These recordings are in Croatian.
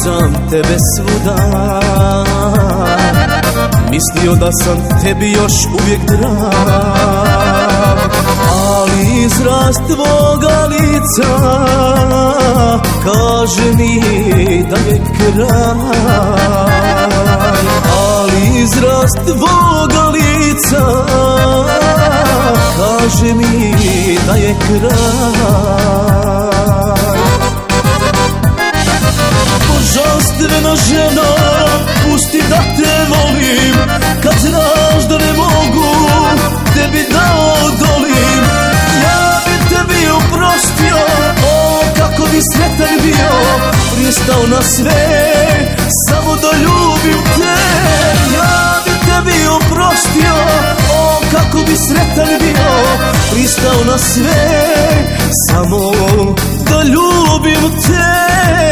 sam tebe svuda, mislio da sam tebi još uvijek drag, ali izraz tvoga lica kaže mi da je kraj. Ali izraz tvoga lica kaže mi da je kraj. Božanstvena žena, pusti da te volim, kad znaš da ne mogu tebi da odolim. Ja bi tebi oprostio, o kako bi sretan bio, pristao na sve, samo da ljubim te. Ja bi tebi oprostio, o kako bi sretan bio, pristao na sve, samo da ljubim te.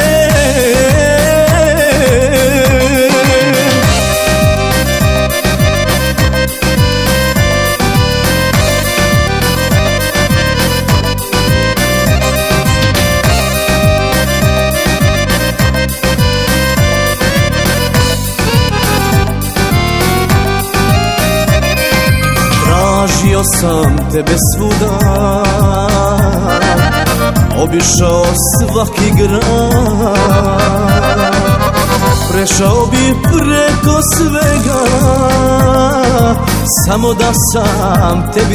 Tražio sam tebe svuda, obišao svaki grad, prešao bi preko svega, samo da sam tebi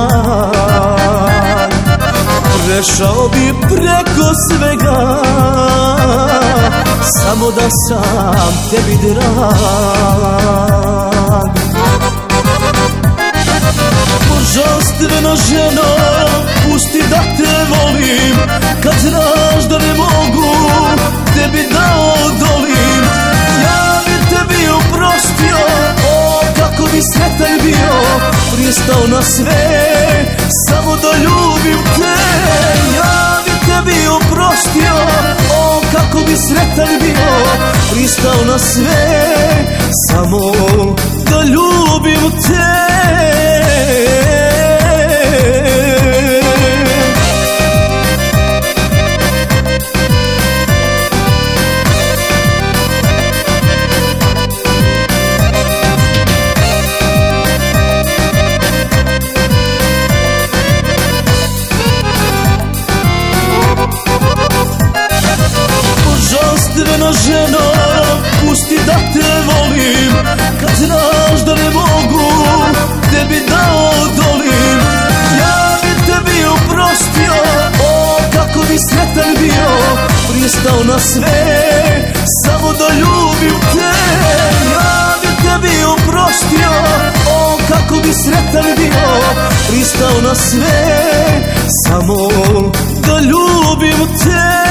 drag. Prešao bi preko svega, samo da sam tebi drag. Božanstvena žena, pusti da te volim, kad znaš da ne mogu tebi da odolim. Ja bi tebi oprostio, o kako bi sretan bio, pristao na sve, samo da ljubim te. Ja bi tebi oprostio, o kako bi sretan bio, pristao na sve, samo da ljubim te. Božanstvena žena, pusti da te volim, kad znaš da ne mogu tebi da odolim. Ja bi tebi oprostio, o kako bi sretan bio, pristao na sve, samo da ljubim te. Ja bi tebi oprostio, o kako bi sretan bio, pristao na sve, samo da ljubim te.